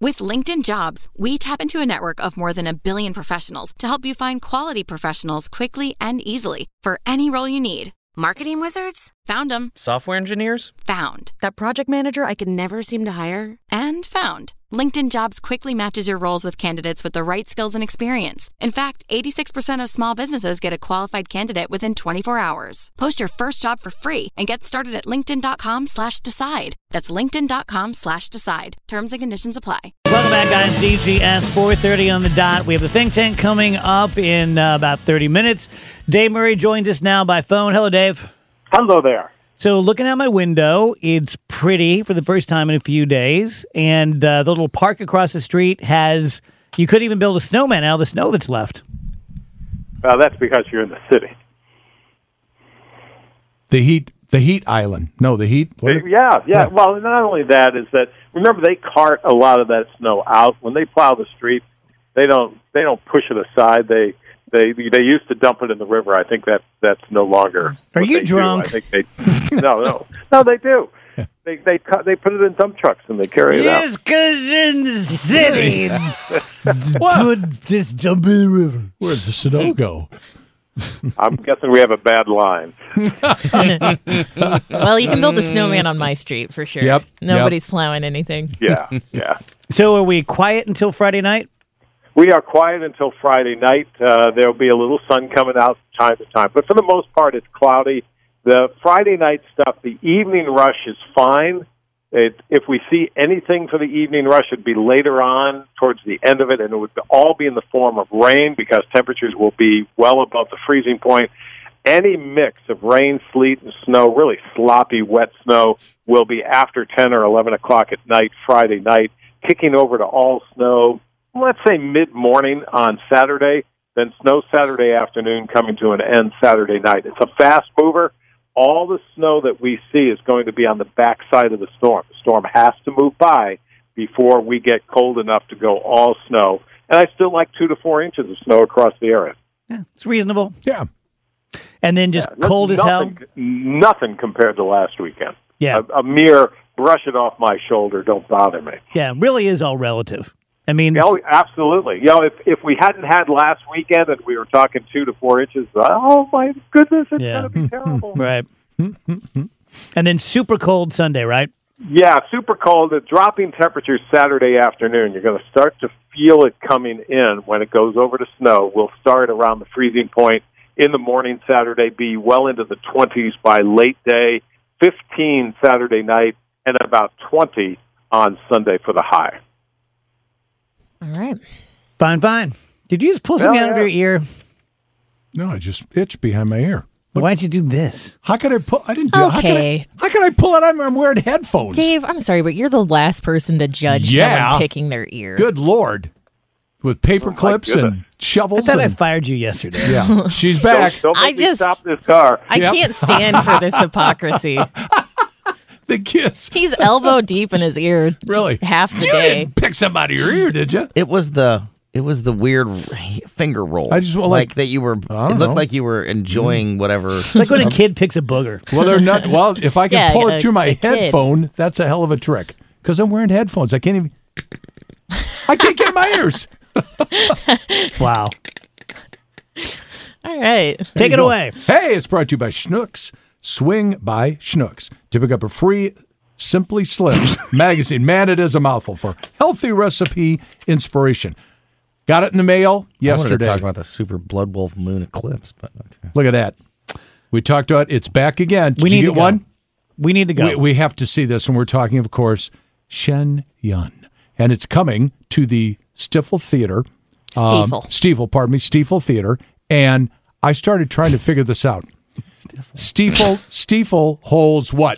With LinkedIn Jobs, we tap into a network of more than 1 billion professionals to help you find quality professionals quickly and easily for any role you need. Marketing wizards? Found them. Software engineers? Found. That project manager I could never seem to hire? And found. LinkedIn Jobs quickly matches your roles with candidates with the right skills and experience. In fact, 86% of small businesses get a qualified candidate within 24 hours. Post your first job for free and get started at linkedin.com/decide. That's linkedin.com/decide. Terms and conditions apply. Welcome back, guys. DGS 4:30 on the dot. We have the Think Tank coming up in about 30 minutes. Dave Murray joins us now by phone. Hello, Dave. Hello there. So looking out my window, it's pretty for the first time in a few days. And the little park across the street you couldn't even build a snowman out of the snow that's left. Well, that's because you're in the city. The heat island. No, the heat. Yeah. Well, not only that is that, remember, they cart a lot of that snow out. When they plow the street, they don't push it aside. They used to dump it in the river. I think that's no longer. Are you drunk? I think they no, they do. They put it in dump trucks and they carry it out. Yes, because in the city, just dump it in the river. Where'd the snow go? I'm guessing we have a bad line. Well, you can build a snowman on my street for sure. Yep. Nobody's plowing anything. Yeah. So are we quiet until Friday night? We are quiet until Friday night. There'll be a little sun coming out from time to time. But for the most part, it's cloudy. The Friday night stuff, the evening rush is fine. If we see anything for the evening rush, it'd be later on towards the end of it, and it would all be in the form of rain because temperatures will be well above the freezing point. Any mix of rain, sleet, and snow, really sloppy, wet snow, will be after 10 or 11 o'clock at night, Friday night, kicking over to all snow, let's say mid-morning on Saturday, then snow Saturday afternoon, coming to an end Saturday night. It's a fast mover. All the snow that we see is going to be on the backside of the storm. The storm has to move by before we get cold enough to go all snow. And I still like 2 to 4 inches of snow across the area. Yeah, it's reasonable. Yeah. And then just cold as hell? Nothing compared to last weekend. Yeah. A mere brush it off my shoulder, don't bother me. Yeah, it really is all relative. I mean, oh, absolutely. If we hadn't had last weekend and we were talking 2 to 4 inches, oh my goodness, it's going to be terrible. Right. And then super cold Sunday, right? Yeah, super cold. Dropping temperatures Saturday afternoon. You're going to start to feel it coming in when it goes over to snow. We'll start around the freezing point in the morning Saturday, be well into the 20s by late day, 15 Saturday night, and about 20 on Sunday for the high. All right. Fine. Did you just pull something out of your ear? No, I just itched behind my ear. Why'd you do this? How could I pull? I didn't do Okay. it. How could I pull it? I'm wearing headphones. Dave, I'm sorry, but you're the last person to judge someone picking their ear. Good Lord. With paper clips and shovels. I thought I fired you yesterday. Yeah, she's back. Don't make me stop this car. I can't stand for this hypocrisy. The kids. He's elbow deep in his ear. Really? Half the You day. didn't pick some out of your ear, did you? It was the weird finger roll. I just like that you were. It looked like you were enjoying whatever. It's like when a kid picks a booger. Well, they're not. Well, if I can pull it through my kid. headphone, that's a hell of a trick. Because I'm wearing headphones. I can't get in my ears. Wow. All right. Take it away. Hey, it's brought to you by Schnucks. Swing by Schnucks. To pick up a free Simply Slim magazine. Man, it is a mouthful for healthy recipe inspiration. Got it in the mail yesterday. I wanted to talk about the super Blood Wolf moon eclipse, but okay. Look at that. We talked about it's back again. Did We need you to get go. one? We need to go. We have to see this, and we're talking, of course, Shen Yun. And it's coming to the Stiefel Theater. Stiefel Theater. And I started trying to figure this out. Stiefel holds what?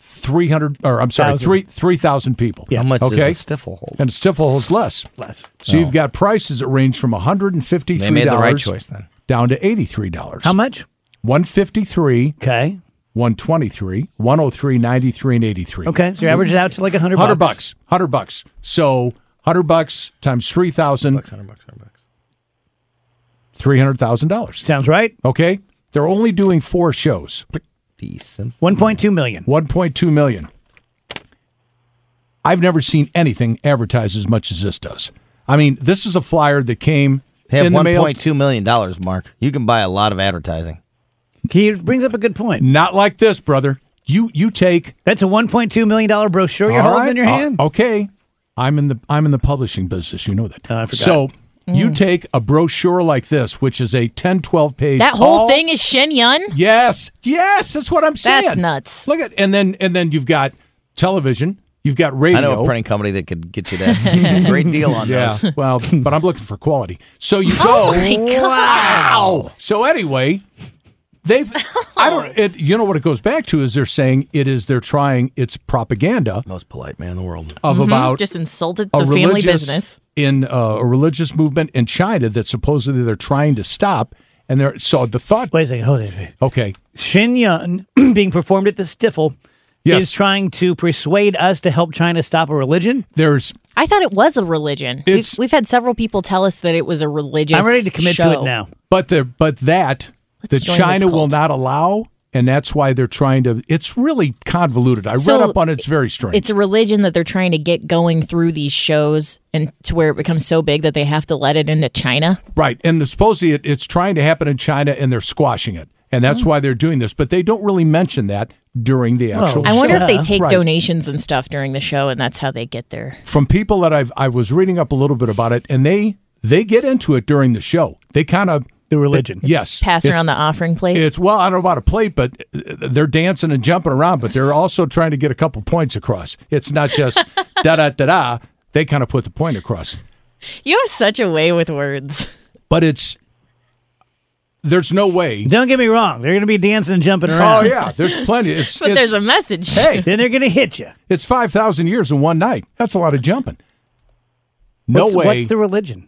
3,000 people. Yeah. How much does the Stiefel hold? And Stiefel holds less. So you've got prices that range from $153. They made the right choice then. Down to $83. How much? $153. Okay. $123, $103, $93, and $83. Okay, so you average it out to like $100. $100. So $100 times 3,000. $100. $300,000. Sounds right. Okay, they're only doing 4 shows. Decent. 1.2 million. 1.2 million. I've never seen anything advertised as much as this does. I mean, this is a flyer that came They have in the mail. $1.2 million, Mark. You can buy a lot of advertising. He brings up a good point. Not like this, brother. You take That's a $1.2 million brochure you're holding in your hand. Okay, I'm in the publishing business. You know that. I forgot. So you take a brochure like this, which is a 10, 12 page. That whole thing is Shenyun? Yes, that's what I'm saying. That's nuts. Look at and then you've got television, you've got radio. I know a printing company that could get you that great deal on Yeah, those. well, but I'm looking for quality. So you go. Oh my God. Wow. So anyway, you know what it goes back to is they're saying they're trying, it's propaganda Most polite man in the world. of about Just insulted a the family religious- business. in a religious movement in China that supposedly they're trying to stop. And so the thought, Wait a second. Hold it. okay, Shenyun, being performed at the Stifel, Yes. is trying to persuade us to help China stop a religion. I thought it was a religion. It's- We've had several people tell us that it was a religious I'm ready to commit show. to it now. but that Let's join China this will cult. not allow, and that's why they're trying to. It's really convoluted. I So read up on it. It's very strange. It's a religion that they're trying to get going through these shows and to where it becomes so big that they have to let it into China. Right, and supposedly it's trying to happen in China, and they're squashing it, and that's why they're doing this. But they don't really mention that during the actual. I wonder if they Duh. take Right. donations and stuff during the show, and that's how they get there. From people that I was reading up a little bit about it, and they get into it during the show. They kind of The religion. yes, Pass It's- around the offering plate. It's I don't know about a plate, but they're dancing and jumping around, but they're also trying to get a couple points across. It's not just da da da da. They kind of put the point across, You have such a way with words. but there's no way. Don't get me wrong. They're going to be dancing and jumping Oh around. yeah, there's plenty. But there's a message. hey, Then they're going to hit you. it's 5,000 years in one night. That's a lot of jumping. No way. What's the religion?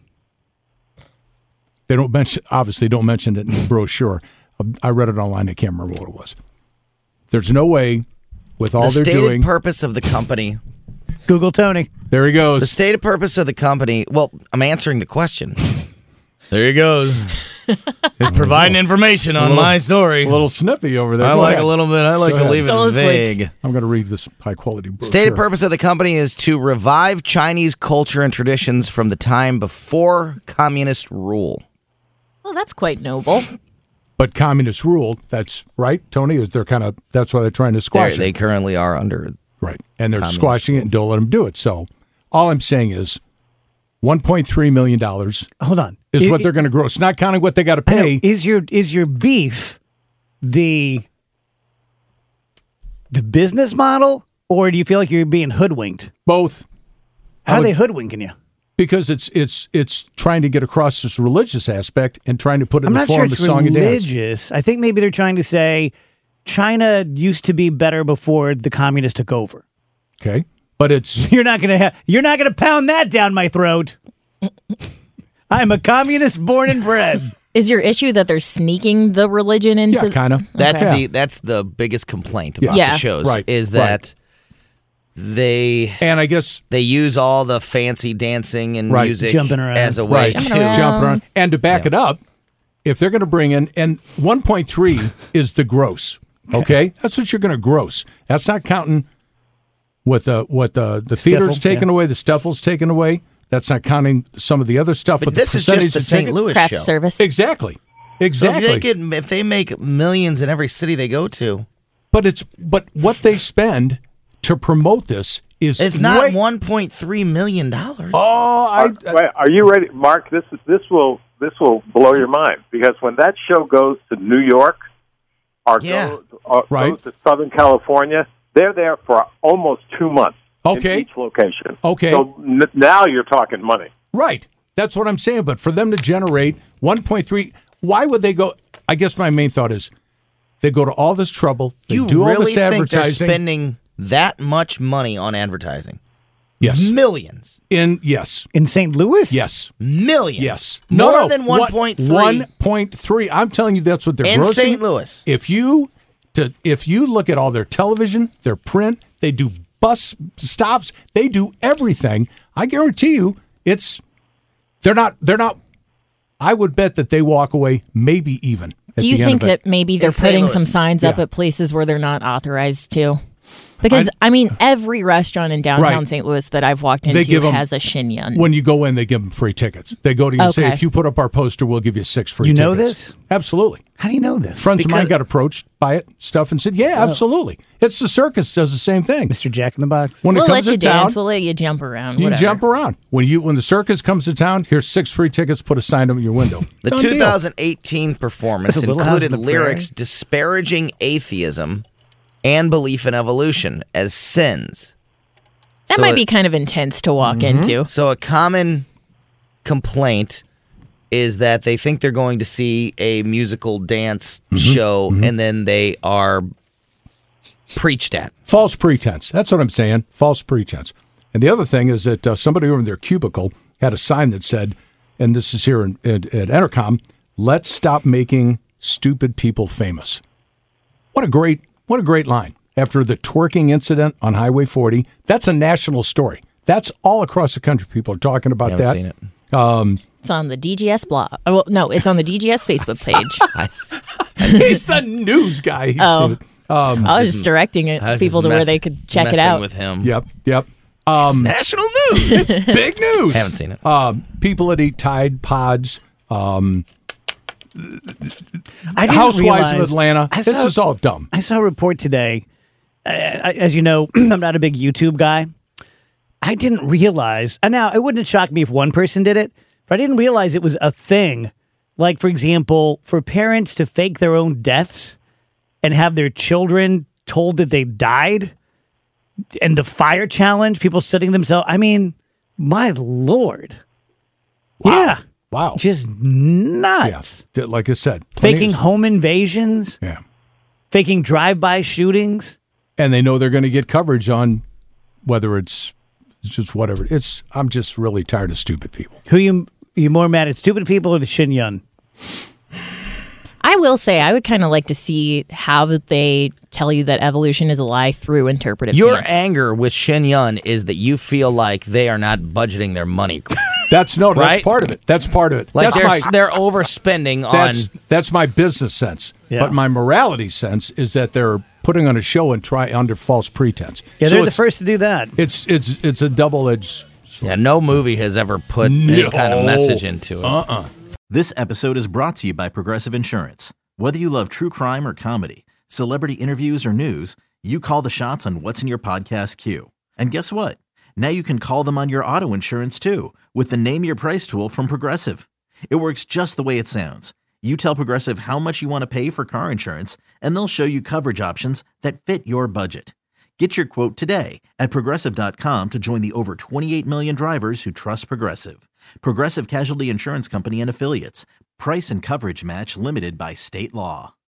They don't mention. Obviously, don't mention it in the brochure. I read it online. I can't remember what it was. There's no way, with all The they're stated doing. purpose of the company. Google Tony. There he goes. The stated purpose of the company. Well, I'm answering the question. There he goes. He's providing information on my story. a little snippy over there. I Go like ahead. a little bit. I like Go to ahead. leave It's it almost like- vague. I'm going to read this high quality brochure. Stated purpose of the company is to revive Chinese culture and traditions from the time before communist rule. Well, that's quite noble. But communist rule. That's right, Tony. That's why they're trying to squash They it. currently are under. Right, and they're communist squashing it and don't let them do it. So, all I'm saying is, $1.3 million Hold on. is what they're going to gross. Not counting what they got to I know. pay. Is your beef the business model, or do you feel like you're being hoodwinked? Both. How are they hoodwinking you? Because it's trying to get across this religious aspect and trying to put it I'm in the not sure form it's of song and dance. religious. I think maybe they're trying to say China used to be better before the communists took over. Okay, but it's You're not gonna pound that down my throat. I'm a communist born and bred. Is your issue that they're sneaking the religion into? yeah, kind of. That's the biggest complaint about Yeah. the shows. Right, Is that they And I guess use all the fancy dancing and Right. music Jumping around. as a way right, to. jumping around, and to back it up, if they're going to bring in, and 1.3 is the gross. Okay, that's what you're going to gross. That's not counting what the theater's Stiffle, taken yeah. away, the Stuffel's taken away. That's not counting some of the other stuff. But with this the is just percentage the it's St. taken. Louis craft show. service. Exactly, So exactly. if they make millions in every city they go to, but what they spend to promote this is it's not way- $1.3 million. Oh, Wait, are you ready, Mark? This will blow your mind, because when that show goes to New York or Yeah. Right. goes to Southern California, they're there for almost 2 months. Okay. In each location. Okay. So now you're talking money. right. That's what I'm saying. But for them to generate 1.3, why would they go? I guess my main thought is they go to all this trouble. They You do all really this think they're advertising. spending that much money on advertising? Yes. Millions. Yes. In St. Louis? Yes. Millions. Yes. More than 1.3. 1.3. I'm telling you, that's what they're In grossing. St. Louis. If you look at all their television, their print, they do bus stops, they do everything. I guarantee you, they're not. I would bet that they walk away maybe even. Do you think that maybe they're In St. putting Louis. some signs up Yeah. at places where they're not authorized to? Because, every restaurant in downtown Right. St. Louis that I've walked into has a Shin Yun. When you go in, they give them free tickets. They go to you and say, Okay. if you put up our poster, we'll give you 6 free You tickets. know this? Absolutely. How do you know this? Friends of mine got approached by it, stuff, and said, yeah, absolutely. It's the circus does the same thing. Mr. Jack in the Box? When We'll it comes let you to town, dance. We'll let you jump around. you can whatever. jump around. When the circus comes to town, here's 6 free tickets, put a sign up at your window. The Done deal. 2018 performance That's a Little House included on the Prairie. lyrics disparaging atheism and belief in evolution as sins. That So might it- be kind of intense to walk into. So a common complaint is that they think they're going to see a musical dance show and then they are preached at. False pretense. That's what I'm saying. False pretense. And the other thing is that somebody over in their cubicle had a sign that said, and this is here at Entercom, let's stop making stupid people famous. What a great line. After the twerking incident on Highway 40, that's a national story. That's all across the country. People are talking about Haven't that. seen it. It's on the DGS blog. Well, no, it's on the DGS Facebook page. He's the news guy. He's Oh. seen it. I was just directing I was people just to where they could check it messing out. with him. Yep. It's national news. It's big news. Haven't seen it. People that eat Tide Pods. I didn't Housewives realize- of Atlanta. I This saw- is all dumb. I saw a report today. As you know, I'm not a big YouTube guy. I didn't realize, and now it wouldn't shock me if one person did it, but I didn't realize it was a thing. Like, for example, for parents to fake their own deaths and have their children told that they died, and the fire challenge, people studying themselves. I mean, my Lord. Wow. Yeah. Wow. Just nuts. Yeah. Like I said, plenty Faking of- home invasions, Yeah. faking drive-by shootings. And they know they're going to get coverage on whether it's just whatever. I'm just really tired of stupid people. Who you more mad at, stupid people or the Shin Yun? I will say, I would kind of like to see how they tell you that evolution is a lie through interpretive Your dance. anger with Shin Yun is that you feel like they are not budgeting their money. That's Right? part of it. That's part of it. Like That's they're overspending on. that's my business sense. Yeah. But my morality sense is that they're putting on a show and try under false pretense. Yeah, So they're the it's- first to do that. It's a double-edged. Yeah, no movie has ever put any kind of message into it. This episode is brought to you by Progressive Insurance. Whether you love true crime or comedy, celebrity interviews or news, you call the shots on what's in your podcast queue. And guess what? Now you can call them on your auto insurance too with the Name Your Price tool from Progressive. It works just the way it sounds. You tell Progressive how much you want to pay for car insurance, and they'll show you coverage options that fit your budget. Get your quote today at Progressive.com to join the over 28 million drivers who trust Progressive. Progressive Casualty Insurance Company and Affiliates. Price and coverage match limited by state law.